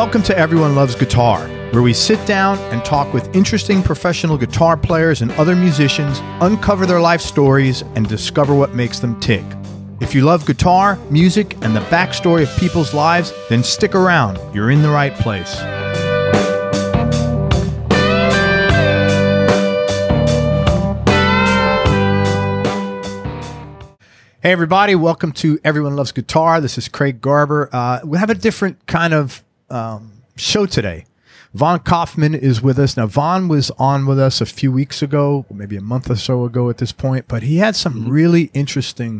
Welcome to Everyone Loves Guitar, where we sit down and talk with interesting professional guitar players and other musicians, uncover their life stories, and discover what makes them tick. If you love guitar, music, and the backstory of people's lives, then stick around. You're in the right place. Hey everybody, welcome to Everyone Loves Guitar. This is Craig Garber. We have a different kind of show today. Vaughn Kaufman is with us. Now, Vaughn was on with us a few weeks ago, maybe a month or so ago at this point, but he had some really interesting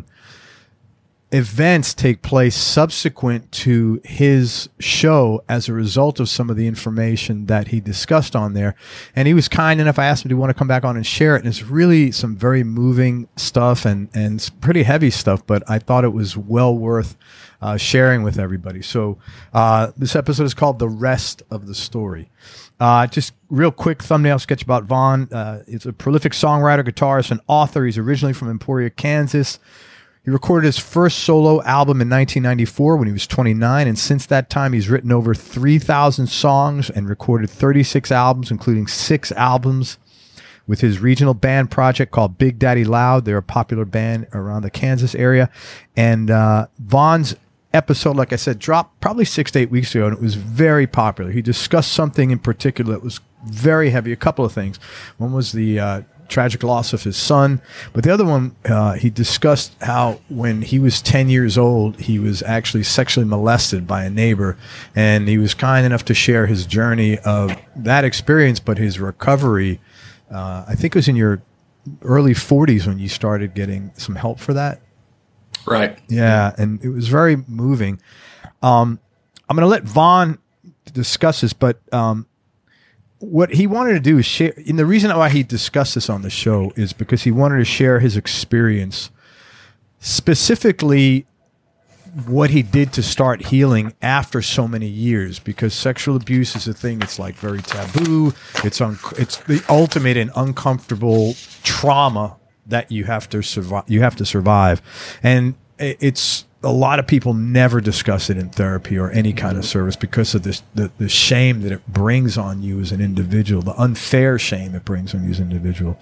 events take place subsequent to his show as a result of some of the information that he discussed on there. And he was kind enough, I asked him, do you want to come back on and share it? And it's really some very moving stuff and some pretty heavy stuff, but I thought it was well worth sharing with everybody. So this episode is called The Rest of the Story. Just real quick thumbnail sketch about Vaughn. He's a prolific songwriter, guitarist, and author. He's originally from Emporia, Kansas. He recorded his first solo album in 1994 when he was 29, and since that time, he's written over 3,000 songs and recorded 36 albums, including 6 albums with his regional band project called Big Daddy Loud. They're a popular band around the Kansas area. And Vaughn's episode, like I said, dropped probably 6 to 8 weeks ago, and it was very popular. He discussed something in particular that was very heavy, a couple of things. One was the tragic loss of his son, but the other one, he discussed how when he was 10 years old, he was actually sexually molested by a neighbor, and he was kind enough to share his journey of that experience, but his recovery. I think it was in your early 40s when you started getting some help for that. Right. Yeah, and it was very moving. I'm going to let Vaughn discuss this, but what he wanted to do is share, and the reason why he discussed this on the show is because he wanted to share his experience, specifically what he did to start healing after so many years, because sexual abuse is a thing that's like very taboo. It's the ultimate and uncomfortable trauma that you have to survive. And it's a lot of people never discuss it in therapy or any kind of service because of this, the shame that it brings on you as an individual, the unfair shame it brings on you as an individual.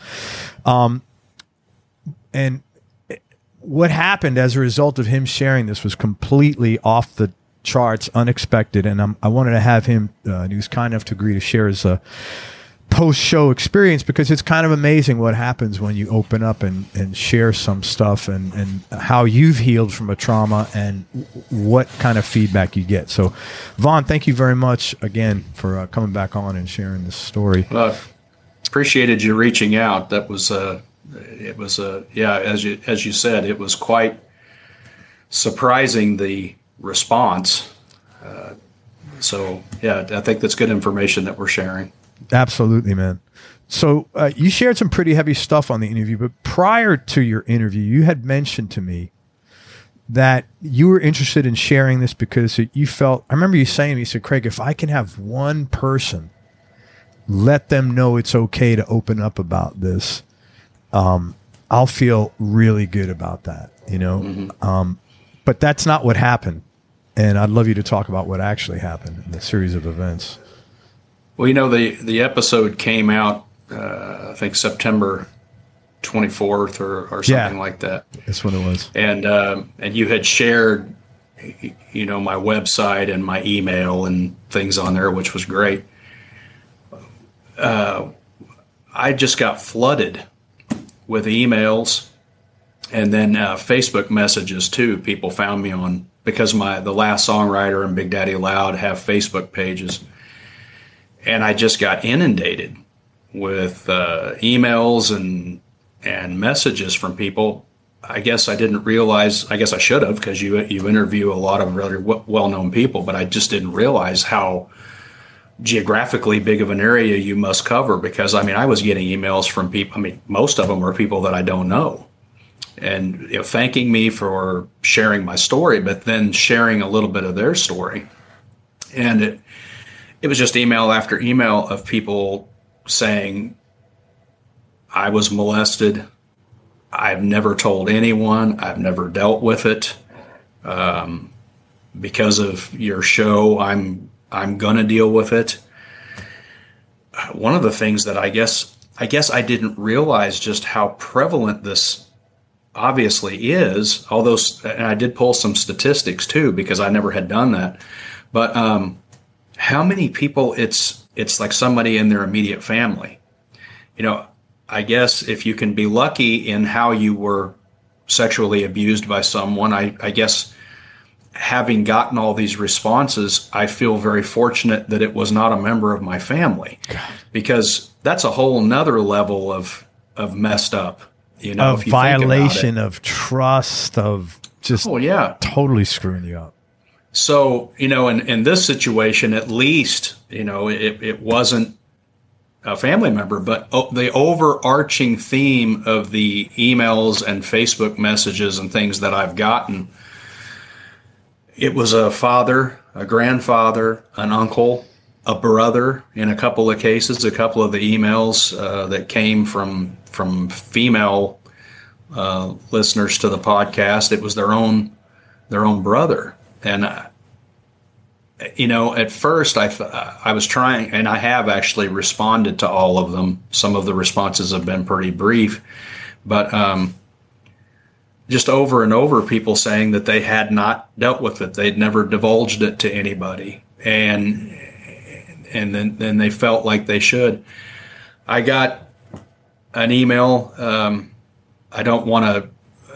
And what happened as a result of him sharing this was completely off the charts, unexpected. And I wanted to have him, he was kind enough to agree to share his post-show experience, because it's kind of amazing what happens when you open up and share some stuff and how you've healed from a trauma and what kind of feedback you get. So, Vaughn, thank you very much again for coming back on and sharing this story. Well, appreciated you reaching out. That was yeah, as you said, it was quite surprising, the response. So yeah, I think that's good information that we're sharing. Absolutely, man. So you shared some pretty heavy stuff on the interview, but prior to your interview, you had mentioned to me that you were interested in sharing this because you felt, I remember you saying, you said, Craig, if I can have one person let them know it's okay to open up about this, I'll feel really good about that, you know? Mm-hmm. But that's not what happened. And I'd love you to talk about what actually happened in the series of events. Well, you know, the episode came out, I think September 24th or something like that. That's what it was. And you had shared, you know, my website and my email and things on there, which was great. I just got flooded with emails and then Facebook messages too. People found me on, because The Last Songwriter and Big Daddy Loud have Facebook pages. And I just got inundated with emails and messages from people. I guess I didn't realize, I guess I should have, because you interview a lot of really well-known people, but I just didn't realize how geographically big of an area you must cover, because, I mean, I was getting emails from people, I mean, most of them were people that I don't know, and, you know, thanking me for sharing my story, but then sharing a little bit of their story. And it was just email after email of people saying, I was molested. I've never told anyone. I've never dealt with it. Because of your show, I'm I'm going to deal with it. One of the things that I guess I didn't realize just how prevalent this obviously is, although, and I did pull some statistics too, because I never had done that. But how many people it's like somebody in their immediate family. I guess if you can be lucky in how you were sexually abused by someone, I guess having gotten all these responses, I feel very fortunate that it was not a member of my family, because that's a whole nother level of messed up, of if you violation of trust, of just totally screwing you up. So, in this situation, at least, it wasn't a family member, but the overarching theme of the emails and Facebook messages and things that I've gotten, it was a father, a grandfather, an uncle, a brother. In a couple of cases, a couple of the emails that came from female listeners to the podcast, it was their own brother. And at first I was trying, and I have actually responded to all of them. Some of the responses have been pretty brief, but just over and over, people saying that they had not dealt with it. They'd never divulged it to anybody. And then they felt like they should. I got an email. I don't want to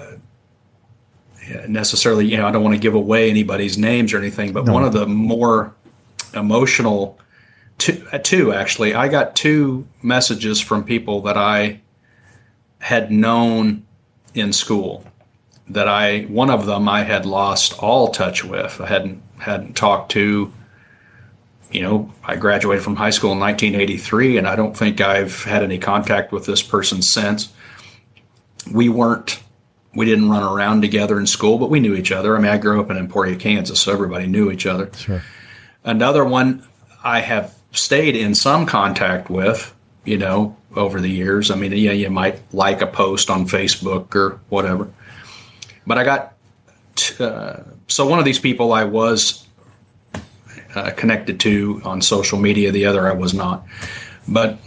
necessarily, I don't want to give away anybody's names or anything, but one of the more emotional, two actually, I got two messages from people that I had known in school. One of them I had lost all touch with. I hadn't talked to. I graduated from high school in 1983, and I don't think I've had any contact with this person since. We didn't run around together in school, but we knew each other. I mean, I grew up in Emporia, Kansas, so everybody knew each other. Sure. Another one I have stayed in some contact with, over the years. I mean, you might like a post on Facebook or whatever. But I got, so one of these people I was connected to on social media, the other I was not. But,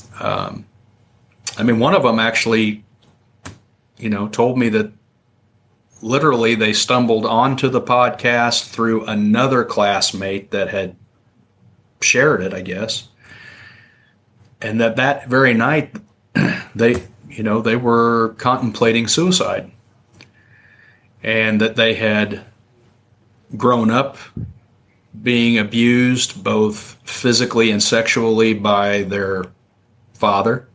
one of them actually, told me that literally they stumbled onto the podcast through another classmate that had shared it, I guess. And that very night, they were contemplating suicide. And that they had grown up being abused both physically and sexually by their father.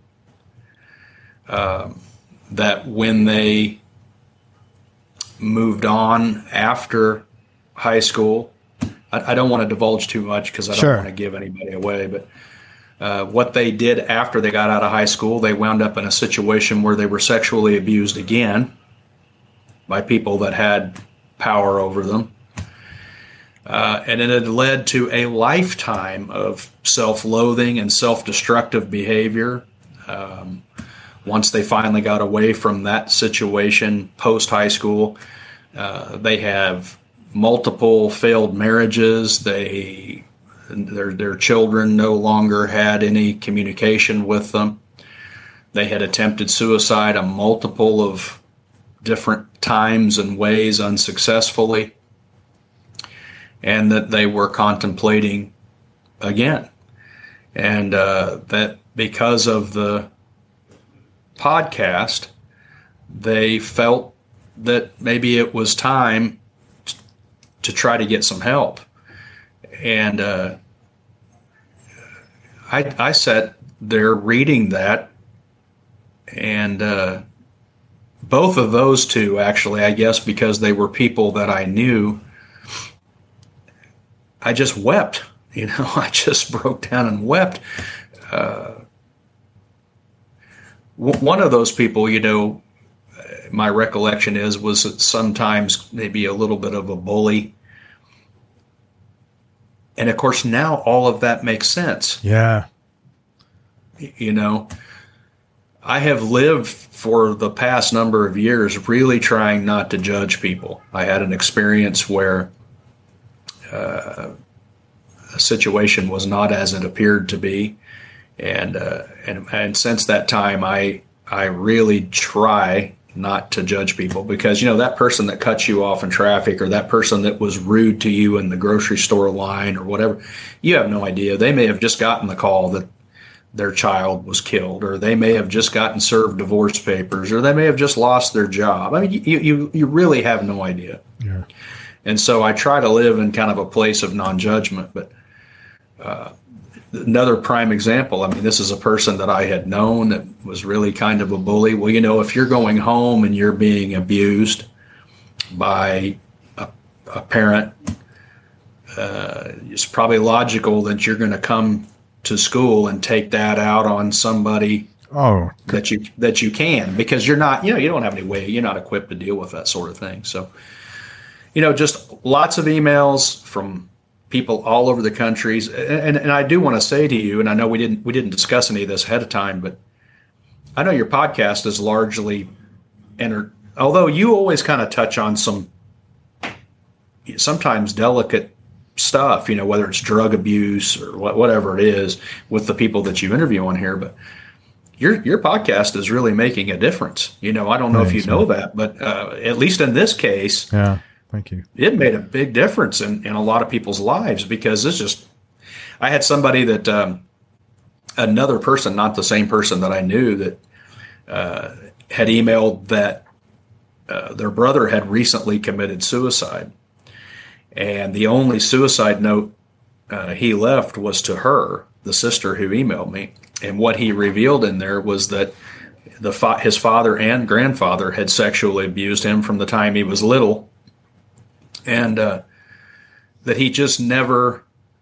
That when they moved on after high school, I don't want to divulge too much because I don't want to give anybody away, but what they did after they got out of high school, they wound up in a situation where they were sexually abused again by people that had power over them. And it had led to a lifetime of self-loathing and self-destructive behavior. Once they finally got away from that situation post-high school, they have multiple failed marriages. Their children no longer had any communication with them. They had attempted suicide a multiple of different times and ways unsuccessfully, and that they were contemplating again. And that because of the podcast, they felt that maybe it was time to try to get some help. And I sat there reading that, and both of those two, actually, I guess because they were people that I knew, I just wept. I just broke down and wept. One of those people, my recollection was sometimes maybe a little bit of a bully. And of course, now all of that makes sense. Yeah. I have lived for the past number of years really trying not to judge people. I had an experience where situation was not as it appeared to be. And since that time, I really try not to judge people, because, that person that cuts you off in traffic, or that person that was rude to you in the grocery store line or whatever, you have no idea. They may have just gotten the call that their child was killed, or they may have just gotten served divorce papers, or they may have just lost their job. I mean, you really have no idea. Yeah. And so I try to live in kind of a place of non-judgment. But another prime example, I mean, this is a person that I had known that was really kind of a bully. Well, if you're going home and you're being abused by a parent, it's probably logical that you're going to come to school and take that out on somebody that you can, because you're not, you don't have any way, you're not equipped to deal with that sort of thing. So, just lots of emails from people all over the countries. And I do want to say to you, and I know we didn't discuss any of this ahead of time, but I know your podcast is largely although you always kind of touch on some sometimes delicate stuff, whether it's drug abuse or whatever it is with the people that you interview on here, but your podcast is really making a difference. I don't know if you know that, but at least in this case, yeah. Thank you. It made a big difference in a lot of people's lives, because I had somebody that, another person, not the same person that I knew, that had emailed that their brother had recently committed suicide. And the only suicide note he left was to her, the sister who emailed me. And what he revealed in there was that his father and grandfather had sexually abused him from the time he was little. And that he just never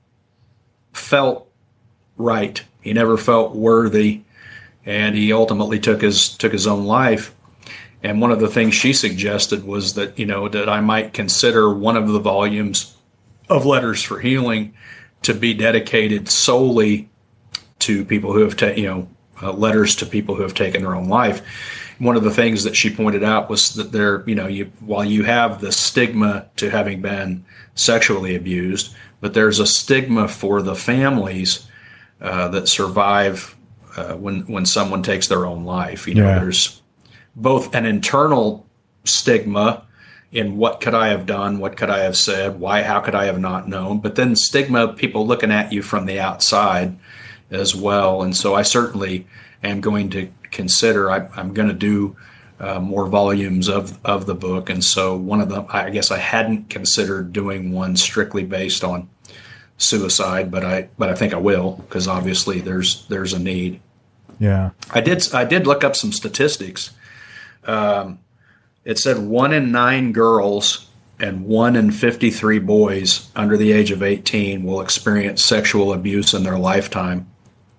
felt right. He never felt worthy, and he ultimately took his own life. And one of the things she suggested was that that I might consider one of the volumes of Letters for Healing to be dedicated solely to people who have letters to people who have taken their own life. One of the things that she pointed out was that while you have the stigma to having been sexually abused, but there's a stigma for the families that survive when someone takes their own life. There's both an internal stigma in what could I have done, what could I have said, how could I have not known, but then stigma of people looking at you from the outside as well. And so I certainly am going to consider, I'm going to do more volumes of the book. And so one of them, I guess I hadn't considered doing one strictly based on suicide, but I think I will, because obviously there's a need. Yeah. I did look up some statistics. It said 1 in 9 girls and 1 in 53 boys under the age of 18 will experience sexual abuse in their lifetime.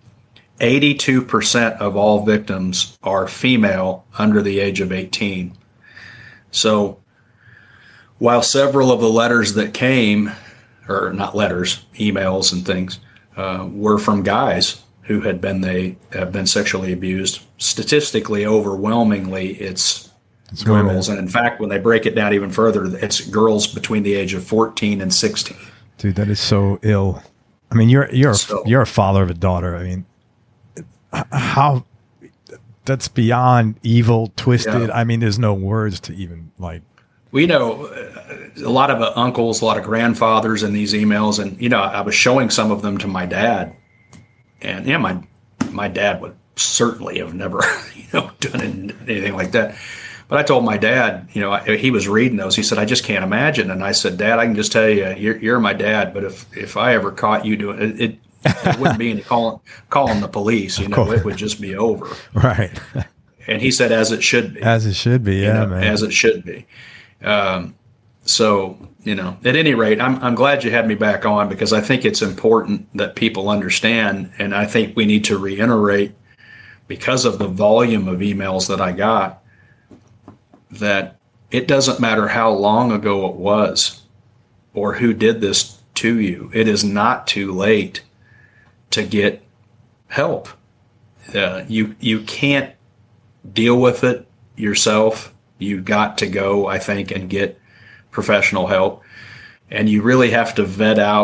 82% of all victims are female under the age of 18. So while several of the letters that came, or not letters, emails and things, were from guys who have been sexually abused, statistically, overwhelmingly, it's girls. Women. And in fact, when they break it down even further, it's girls between the age of 14 and 16. Dude, that is so ill. I mean, you're a father of a daughter. I mean, how that's beyond evil, twisted. Yeah. I mean, there's no words to even like. We know a lot of uncles, a lot of grandfathers in these emails, and I was showing some of them to my dad, and my dad would certainly have never done anything like that. But I told my dad, he was reading those. He said, "I just can't imagine." And I said, "Dad, I can just tell you, you're my dad. But if I ever caught you doing it, it wouldn't be any calling the police. It would just be over." Right. And he said, "As it should be." As it should be, yeah, man. As it should be. So at any rate, I'm glad you had me back on, because I think it's important that people understand, and I think we need to reiterate, because of the volume of emails that I got, that it doesn't matter how long ago it was or who did this to you. It is not too late to get help. You can't deal with it yourself. You've got to go, I think, and get professional help. And you really have to vet out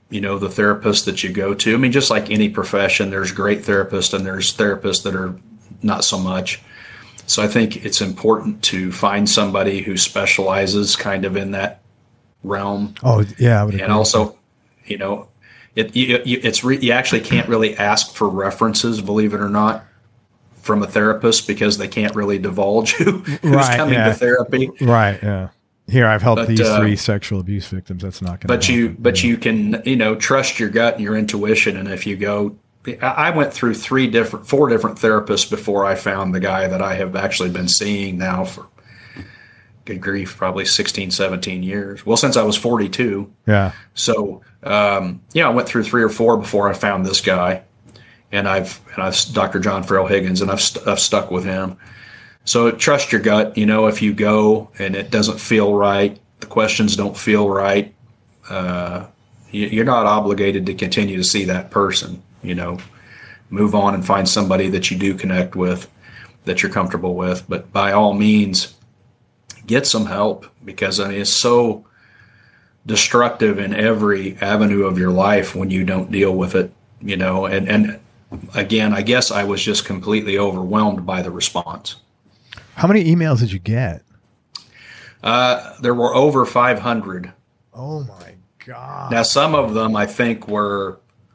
the therapist that you go to. I mean, just like any profession, there's great therapists and there's therapists that are not so much. So I think it's important to find somebody who specializes kind of in that realm. Oh, yeah. I would agree. And also, you actually can't really ask for references, believe it or not, from a therapist, because they can't really divulge who's coming to therapy. Right. Yeah. Here, I've helped these 3 sexual abuse victims. That's not going to happen. But you can, trust your gut and your intuition. And if you go, I went through 4 different therapists before I found the guy that I have actually been seeing now for, good grief, probably 16, 17 years. Well, since I was 42. Yeah. So, I went through 3 or 4 before I found this guy. And I've Dr. John Farrell Higgins, and I've stuck with him. So trust your gut. If you go and it doesn't feel right, the questions don't feel right, you're not obligated to continue to see that person. Move on and find somebody that you do connect with, that you're comfortable with. But by all means, get some help, because it's so destructive in every avenue of your life when you don't deal with it. And again, I guess I was just completely overwhelmed by the response. How many emails did you get? There were over 500. Oh my God. Now, some of them I think were.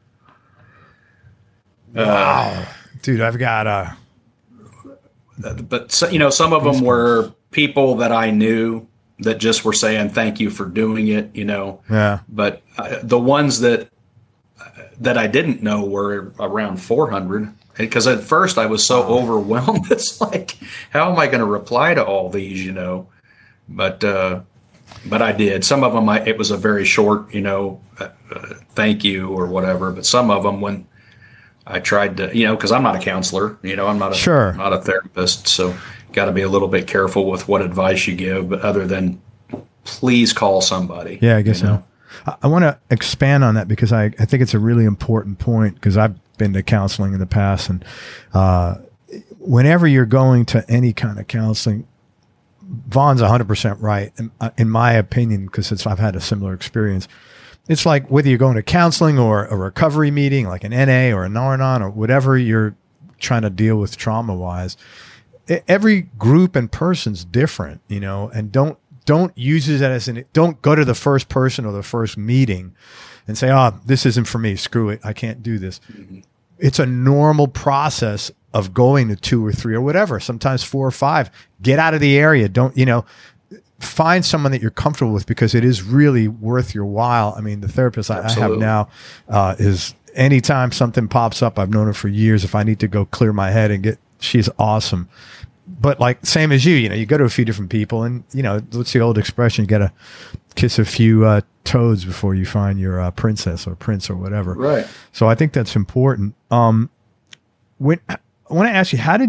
Wow. Dude, I've got But, some of them were people that I knew that just were saying thank you for doing it, Yeah. But the ones that I didn't know were around 400. Because at first I was so overwhelmed. It's like, how am I going to reply to all these, But I did. Some of them, it was a very short, thank you or whatever. But some of them, when I tried to, because I'm not a counselor, I'm not a therapist. So got to be a little bit careful with what advice you give. But other than, please call somebody. Yeah, I guess so. I want to expand on that, because I think it's a really important point, because I've been to counseling in the past, and whenever you're going to any kind of counseling, Vaughn's 100% right in my opinion, because I've had a similar experience. It's like whether you're going to counseling or a recovery meeting, like an NA or an Al-Anon or whatever you're trying to deal with trauma-wise, every group and person's different, and don't use it as don't go to the first person or the first meeting and say, this isn't for me. Screw it. I can't do this. Mm-hmm. It's a normal process of going to 2 or 3 or whatever, sometimes 4 or 5. Get out of the area. Don't, find someone that you're comfortable with, because it is really worth your while. I mean, the therapist I have now is, anytime something pops up, I've known her for years. If I need to go clear my head she's awesome. But like, same as you go to a few different people, and, what's the old expression? You got to kiss a few toads before you find your princess or prince or whatever. Right. So I think that's important. I want to ask you, how did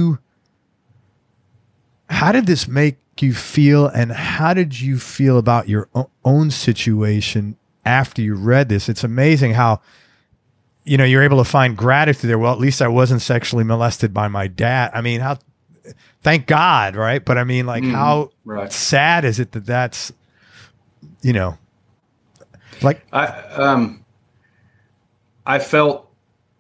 this make you feel, and how did you feel about your own situation after you read this? It's amazing how, you're able to find gratitude there. Well, at least I wasn't sexually molested by my dad. I mean, thank God, right? But I mean, like, how sad is it that's, like, I felt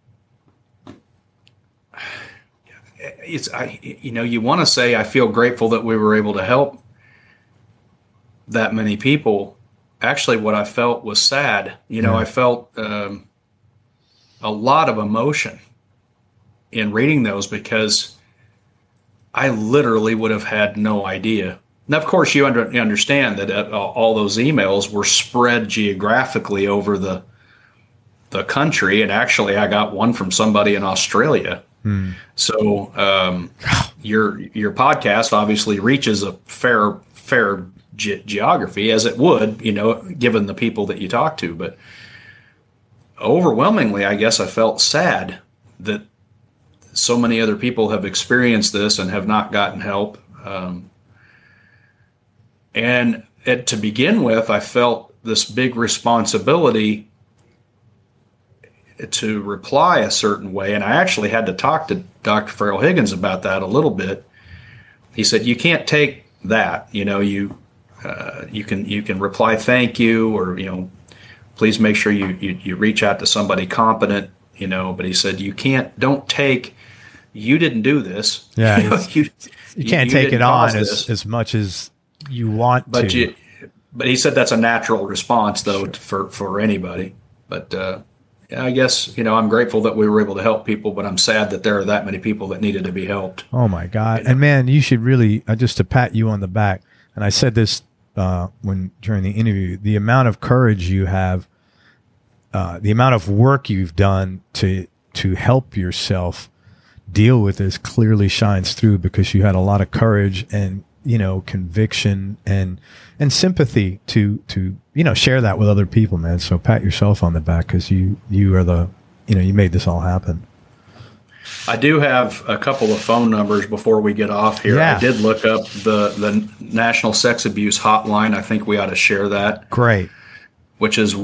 you want to say I feel grateful that we were able to help that many people. Actually, what I felt was sad. I felt a lot of emotion in reading those, because I literally would have had no idea. Now, of course, you understand that all those emails were spread geographically over the country, and actually, I got one from somebody in Australia. So your podcast obviously reaches a fair geography, as it would, given the people that you talk to. But overwhelmingly, I guess I felt sad that so many other people have experienced this and have not gotten help. To begin with, I felt this big responsibility to reply a certain way. And I actually had to talk to Dr. Farrell Higgins about that a little bit. He said, you can't take that, you can reply, thank you, or, please make sure you reach out to somebody competent, but he said, you didn't do this. Yeah. You can't take it on as much as you want to. But he said that's a natural response, though, for anybody. But I guess, I'm grateful that we were able to help people, but I'm sad that there are that many people that needed to be helped. Oh, my God. And, man, you should really, just to pat you on the back, and I said this during the interview, the amount of courage you have, the amount of work you've done to help yourself deal with this clearly shines through, because you had a lot of courage and conviction and sympathy to share that with other people, man. So pat yourself on the back, because you are you made this all happen. I do have a couple of phone numbers before we get off here. Yeah. I did look up the National Sex Abuse Hotline. I think we ought to share that. Great. Which is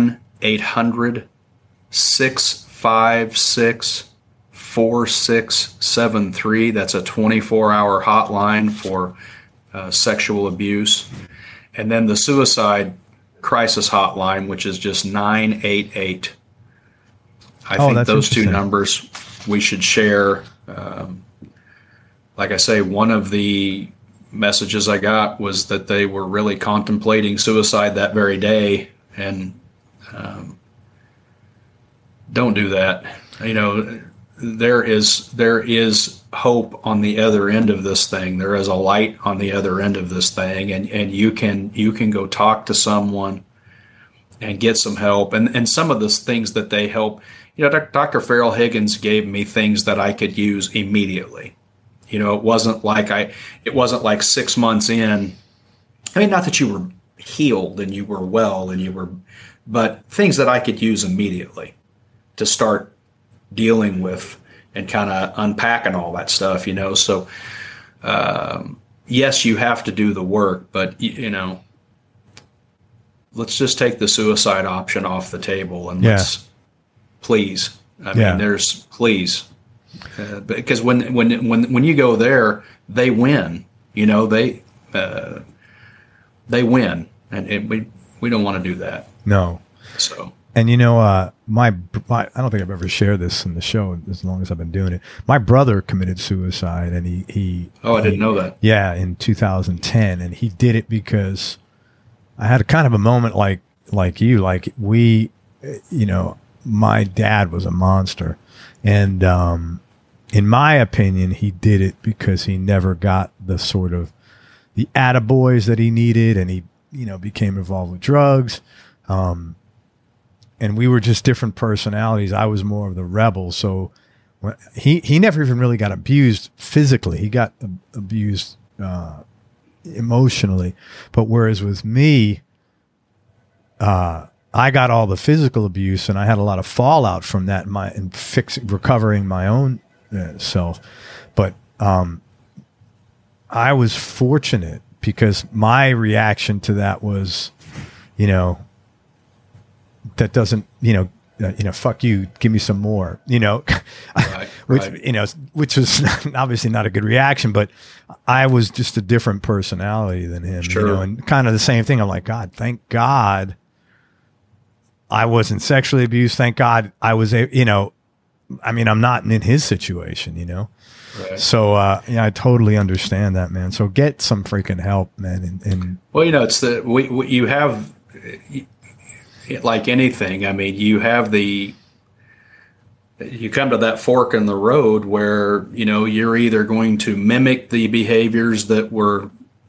1-800-656-4673. That's a 24-hour hotline for sexual abuse. And then the suicide crisis hotline, which is just 988. I think those two numbers we should share. Like I say, one of the messages I got was that they were really contemplating suicide that very day. And don't do that. There is hope on the other end of this thing. There is a light on the other end of this thing, and you can go talk to someone and get some help. And some of the things that they help, Dr. Farrell Higgins gave me things that I could use immediately. It wasn't like 6 months in. I mean, not that you were healed and you were well but things that I could use immediately to start dealing with and kind of unpacking all that stuff, So, yes, you have to do the work, but, let's just take the suicide option off the table and let's please. I mean, there's please. Because when you go there, they win, they win. And we don't want to do that. No. So. And I don't think I've ever shared this in the show as long as I've been doing it. My brother committed suicide, and he I didn't know that. Yeah, in 2010, and he did it because I had a kind of a moment like you, like we, my dad was a monster, and in my opinion, he did it because he never got the sort of the attaboys that he needed, and he became involved with drugs. And we were just different personalities. I was more of the rebel. So he never even really got abused physically. He got abused emotionally. But whereas with me, I got all the physical abuse, and I had a lot of fallout from that in recovering my own self. But I was fortunate because my reaction to that was, that doesn't, fuck you, give me some more, Right, which was obviously not a good reaction, but I was just a different personality than him, sure. And kind of the same thing. I'm like, God, thank God I wasn't sexually abused. Thank God I was, I'm not in his situation, Right. So, I totally understand that, man. So get some freaking help, man. And well, it's you have, like anything, I mean, you come to that fork in the road where, you're either going to mimic the behaviors that were,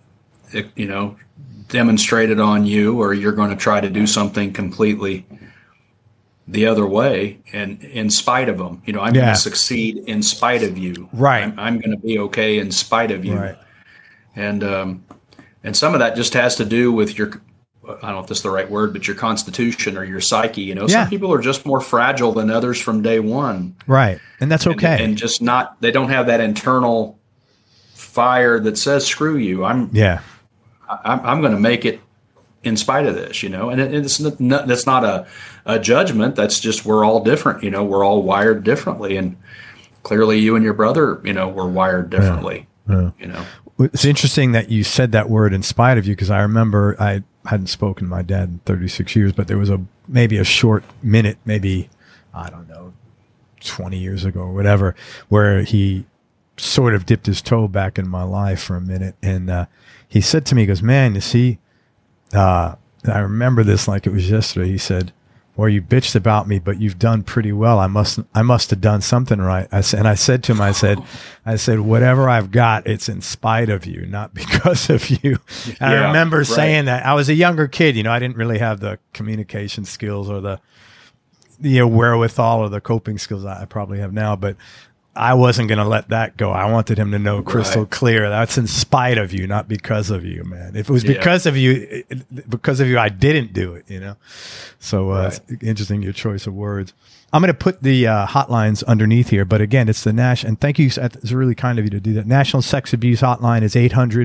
demonstrated on you, or you're going to try to do something completely the other way, and in spite of them, I'm going to succeed in spite of you. Right. I'm going to be okay in spite of you. Right. And some of that just has to do with your, I don't know if this is the right word, but your constitution or your psyche. Some people are just more fragile than others from day one. Right. And that's okay. And just they don't have that internal fire that says, screw you. I'm going to make it in spite of this, and that's not a judgment. That's just, we're all different, we're all wired differently. And clearly you and your brother, were wired differently, It's interesting that you said that word in spite of you, because I remember hadn't spoken to my dad in 36 years, but there was maybe a short minute, maybe, I don't know, 20 years ago or whatever, where he sort of dipped his toe back in my life for a minute. And he said to me, he goes, man, you see, I remember this like it was yesterday. He said, well, you bitched about me, but you've done pretty well. I must have done something right. I said to him, I said, whatever I've got, it's in spite of you, not because of you. And I remember saying that. I was a younger kid, I didn't really have the communication skills or the wherewithal or the coping skills I probably have now, but I wasn't going to let that go. I wanted him to know crystal clear. That's in spite of you, not because of you, man. If it was because of you, I didn't do it, So it's interesting, your choice of words. I'm going to put the hotlines underneath here. But again, it's the National, and thank you. It's really kind of you to do that. National Sex Abuse Hotline is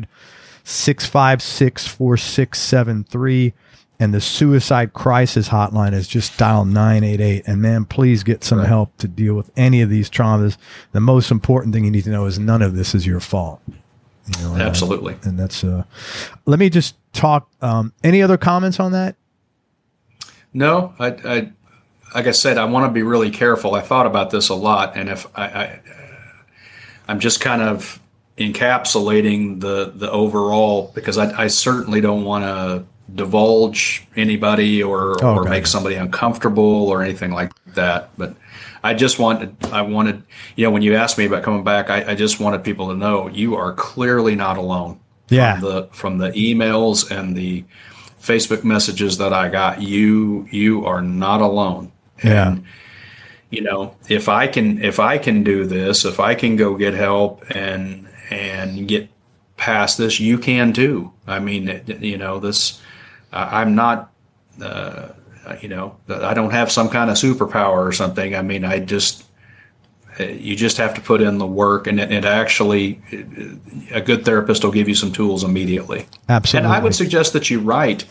800-656-4673. And the Suicide Crisis Hotline is just dial 988. And man, please get some help to deal with any of these traumas. The most important thing you need to know is none of this is your fault. Absolutely. And that's, let me just talk, any other comments on that? No, I like I said, I want to be really careful. I thought about this a lot. And if I'm just kind of encapsulating the overall, because I certainly don't want to divulge anybody or make somebody uncomfortable or anything like that. But I wanted, when you asked me about coming back, I just wanted people to know you are clearly not alone. Yeah. From the emails and the Facebook messages that I got, you are not alone. Yeah. And, if I can do this, if I can go get help and get past this, you can too. I mean, this. I'm not, I don't have some kind of superpower or something. I mean, you just have to put in the work, and it actually, a good therapist will give you some tools immediately. Absolutely. And I would suggest that you write,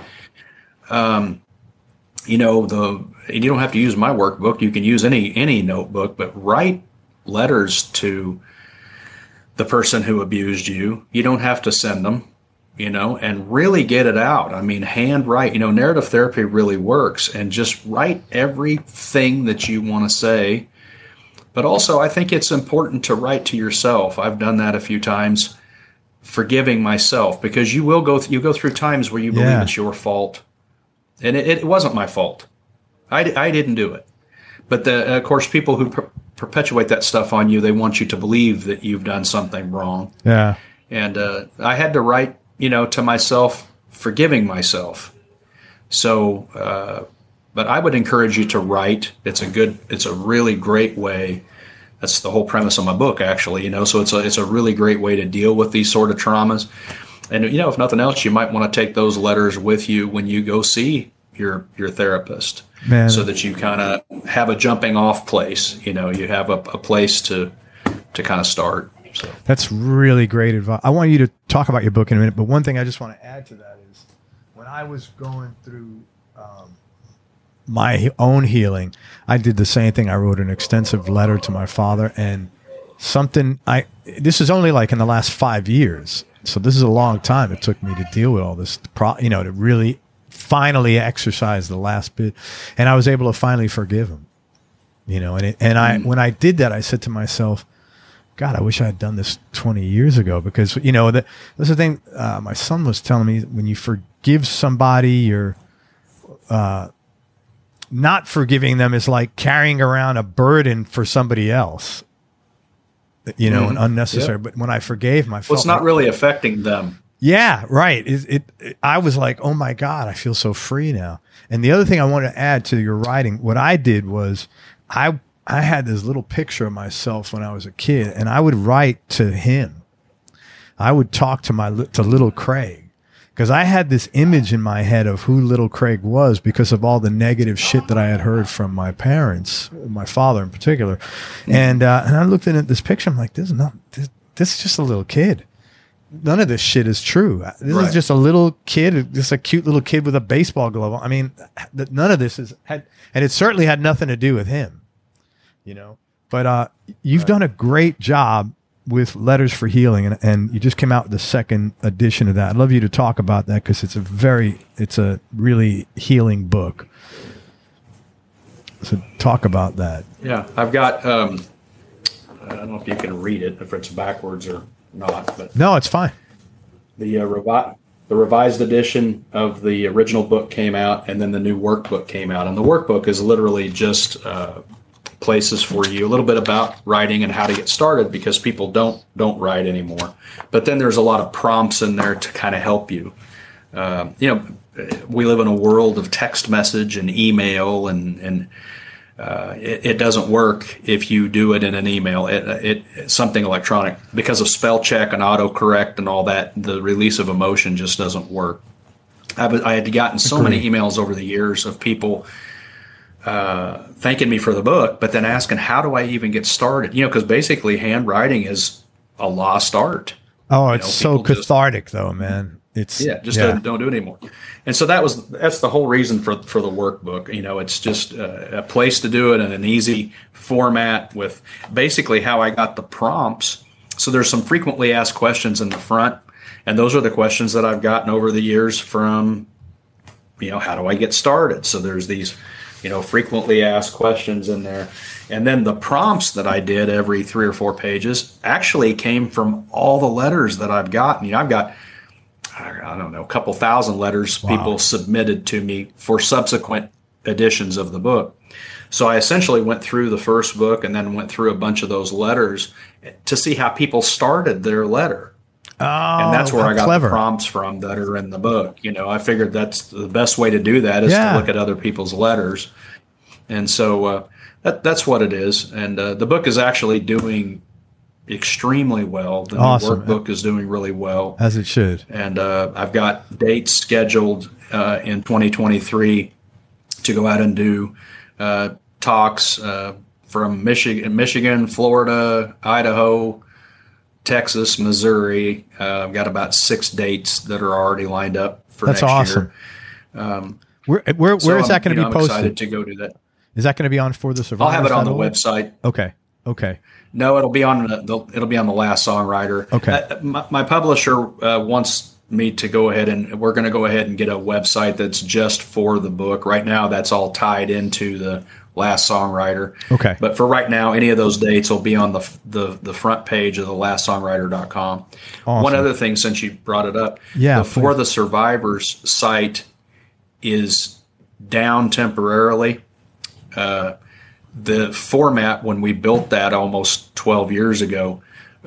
you don't have to use my workbook. You can use any notebook, but write letters to the person who abused you. You don't have to send them. And really get it out. I mean, handwrite, narrative therapy really works, and just write everything that you want to say. But also, I think it's important to write to yourself. I've done that a few times, forgiving myself, because you go through times where you believe it's your fault. And it wasn't my fault. I didn't do it. But of course, people who perpetuate that stuff on you, they want you to believe that you've done something wrong. Yeah. And I had to write, to myself, forgiving myself. So, but I would encourage you to write. It's a really great way. That's the whole premise of my book, actually, so it's a really great way to deal with these sort of traumas. And, if nothing else, you might want to take those letters with you when you go see your therapist, so that you kind of have a jumping off place. You have a place to kind of start. So. That's really great advice. I want you to talk about your book in a minute, but one thing I just want to add to that is when I was going through my own healing, I did the same thing. I wrote an extensive letter to my father, and this is only like in the last 5 years. So this is a long time it took me to deal with all this, to really finally exercise the last bit. And I was able to finally forgive him, when I did that, I said to myself, God, I wish I had done this 20 years ago, because, that's the thing. My son was telling me, when you forgive somebody, you're not forgiving them is like carrying around a burden for somebody else, and unnecessary. Yep. But when I forgave myself, it's not really affecting them. Yeah, right. I was like, oh my God, I feel so free now. And the other thing I want to add to your writing, what I did was I had this little picture of myself when I was a kid, and I would write to him. I would talk to little Craig, because I had this image in my head of who little Craig was because of all the negative shit that I had heard from my parents, my father in particular. And I looked at this picture. I'm like, this is just a little kid. None of this shit is true. This is just a little kid, just a cute little kid with a baseball glove on. I mean, none of this and it certainly had nothing to do with him. But you've done a great job with Letters for Healing, and you just came out with the second edition of that. I'd love you to talk about that because it's a really healing book. So talk about that. Yeah, I've got, I don't know if you can read it, if it's backwards or not, but No, it's fine. the revised edition of the original book came out, and then the new workbook came out. And the workbook is literally just places for you, a little bit about writing and how to get started, because people don't write anymore. But then there's a lot of prompts in there to kind of help you. We live in a world of text message and email, and it doesn't work if you do it in an email. It's something electronic, because of spell check and autocorrect and all that. The release of emotion just doesn't work. I had gotten so many emails over the years of people thanking me for the book, but then asking, how do I even get started? Because basically handwriting is a lost art. Oh, it's so cathartic, though, man. Don't do it anymore. And so that's the whole reason for the workbook. It's just a place to do it in an easy format with basically how I got the prompts. So there's some frequently asked questions in the front, and those are the questions that I've gotten over the years from, how do I get started? So there's these, frequently asked questions in there. And then the prompts that I did every 3 or 4 pages actually came from all the letters that I've gotten. I've got, I don't know, a couple thousand letters people submitted to me for subsequent editions of the book. So I essentially went through the first book and then went through a bunch of those letters to see how people started their letter. Oh, and that's where I got the prompts from that are in the book. I figured that's the best way to do that is to look at other people's letters. And so that's what it is. And the book is actually doing extremely well. The new workbook is doing really well. As it should. And I've got dates scheduled in 2023 to go out and do talks from Michigan, Florida, Idaho, Texas, Missouri. I've got about 6 dates that are already lined up for next year. Where is that going to be posted? I'm excited to go do that. Is that going to be on For the Survivors? I'll have it on the website. Okay. No, it'll be on the Last Songwriter. Okay. My publisher wants me to go ahead, and we're going to go ahead and get a website that's just for the book. Right now, that's all tied into the Last Songwriter. Okay. But for right now, any of those dates will be on the front page of the LastSongwriter.com. Awesome. One other thing, since you brought it up, the For the Survivors site is down temporarily. The format, when we built that almost 12 years ago,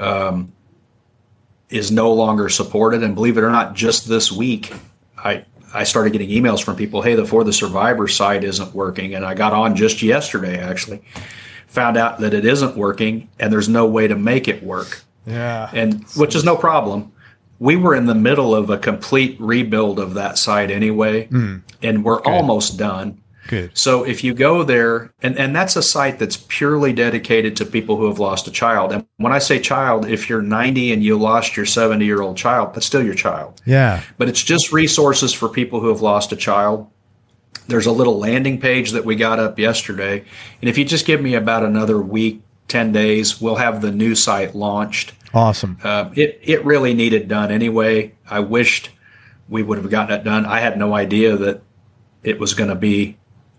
is no longer supported. And believe it or not, just this week, I started getting emails from people, hey, the For the Survivor site isn't working. And I got on just yesterday, actually, found out that it isn't working and there's no way to make it work. Yeah. And which is no problem. We were in the middle of a complete rebuild of that site anyway, and we're almost done. Good. So if you go there, and that's a site that's purely dedicated to people who have lost a child. And when I say child, if you're 90 and you lost your 70-year-old child, that's still your child. Yeah. But it's just resources for people who have lost a child. There's a little landing page that we got up yesterday. And if you just give me about another week, 10 days, we'll have the new site launched. Awesome. It really needed done anyway. I wished we would have gotten it done. I had no idea that it was going to be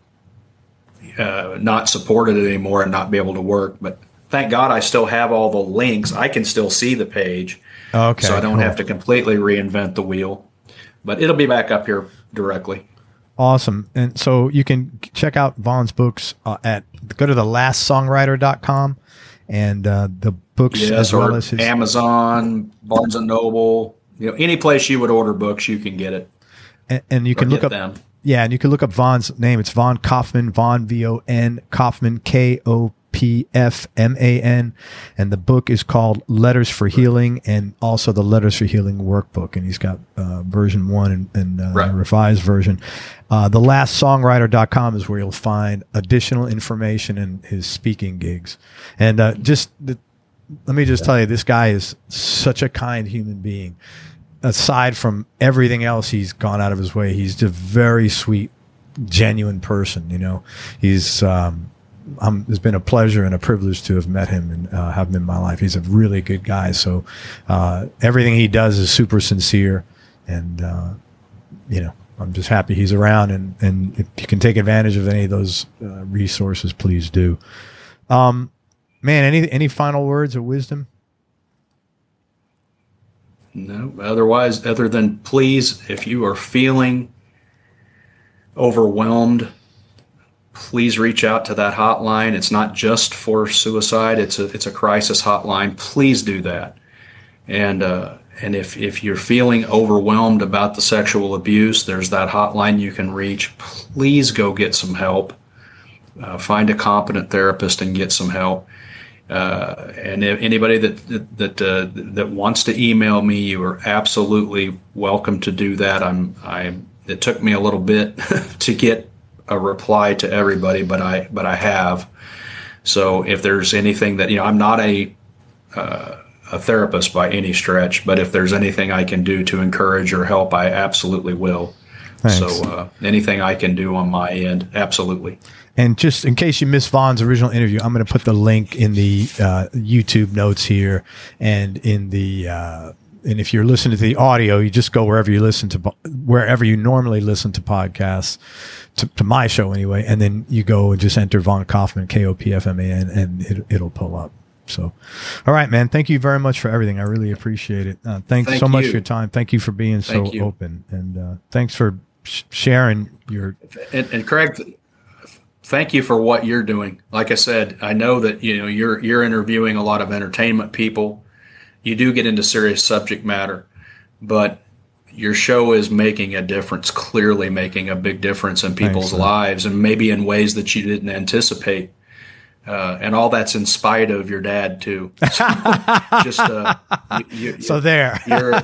not supported anymore and not be able to work. But thank God I still have all the links. I can still see the page. Okay. So I don't have to completely reinvent the wheel. But it'll be back up here directly. Awesome. And so you can check out Vaughn's books go to thelastsongwriter.com and the books as well as his Amazon, Barnes and Noble, any place you would order books, you can get it. And you can look up them. Yeah, and you can look up Vaughn's name. It's Vaughn Kaufman, Vaughn V-O-N, Kaufman K-O-P-F-M-A-N, and the book is called Letters for Healing, and also the Letters for Healing workbook, and he's got version 1 and a revised version. TheLastSongwriter.com is where you'll find additional information and his speaking gigs. And let me just tell you, this guy is such a kind human being. Aside from everything else, he's gone out of his way. He's a very sweet, genuine person. He's it's been a pleasure and a privilege to have met him and have him in my life. He's a really good guy. So everything he does is super sincere, and I'm just happy he's around. And if you can take advantage of any of those resources, please do. Man, any final words of wisdom? No, otherwise, other than please, if you are feeling overwhelmed, please reach out to that hotline. It's not just for suicide. It's a crisis hotline. Please do that. And if you're feeling overwhelmed about the sexual abuse, there's that hotline you can reach. Please go get some help. Find a competent therapist and get some help. And if anybody that wants to email me, you are absolutely welcome to do that. It took me a little bit to get a reply to everybody, but I have. So if there's anything that, I'm not a therapist by any stretch, but if there's anything I can do to encourage or help, I absolutely will. Thanks. So anything I can do on my end, absolutely. And just in case you missed Von's original interview, I'm going to put the link in the YouTube notes here, and in the and if you're listening to the audio, you just go wherever you normally listen to podcasts, to my show anyway, and then you go and just enter Von Kaufman, Kopfman, and it'll pull up. So, all right, man. Thank you very much for everything. I really appreciate it. Thanks so much for your time. Thank you for being so open, and thanks for sharing your. And Craig, thank you for what you're doing. Like I said, I know that you're interviewing a lot of entertainment people. You do get into serious subject matter, but your show is making a difference. Clearly, making a big difference in people's lives, and maybe in ways that you didn't anticipate. And all that's in spite of your dad too. So there.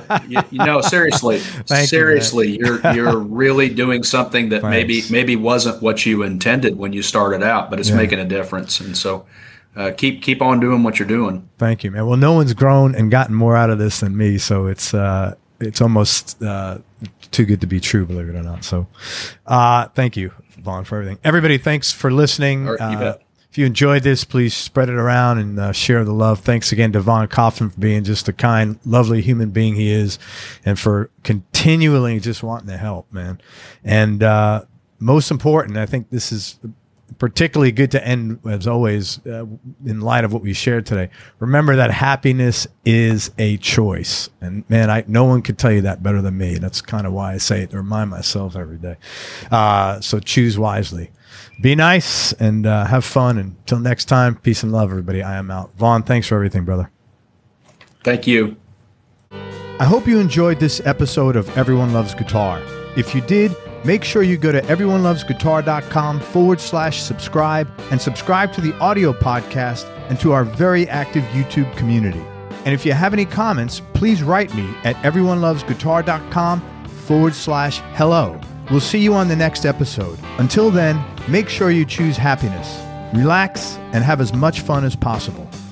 Seriously, you're really doing something that maybe wasn't what you intended when you started out, but it's making a difference. And so keep on doing what you're doing. Thank you, man. Well, no one's grown and gotten more out of this than me, so it's almost too good to be true, believe it or not. So thank you, Von, for everything. Everybody, thanks for listening. All right, you bet. If you enjoyed this, please spread it around and share the love. Thanks again to Von Kaufman for being just the kind, lovely human being he is, and for continually just wanting to help, man. And most important, I think this is particularly good to end, as always, in light of what we shared today. Remember that happiness is a choice. And man, no one could tell you that better than me. That's kind of why I say it to remind myself every day. So choose wisely. Be nice and have fun. Until next time, peace and love, everybody. I am out. Von, thanks for everything, brother. Thank you. I hope you enjoyed this episode of Everyone Loves Guitar. If you did, make sure you go to everyonelovesguitar.com/subscribe and subscribe to the audio podcast and to our very active YouTube community. And if you have any comments, please write me at everyonelovesguitar.com/hello. We'll see you on the next episode. Until then, make sure you choose happiness, relax, and have as much fun as possible.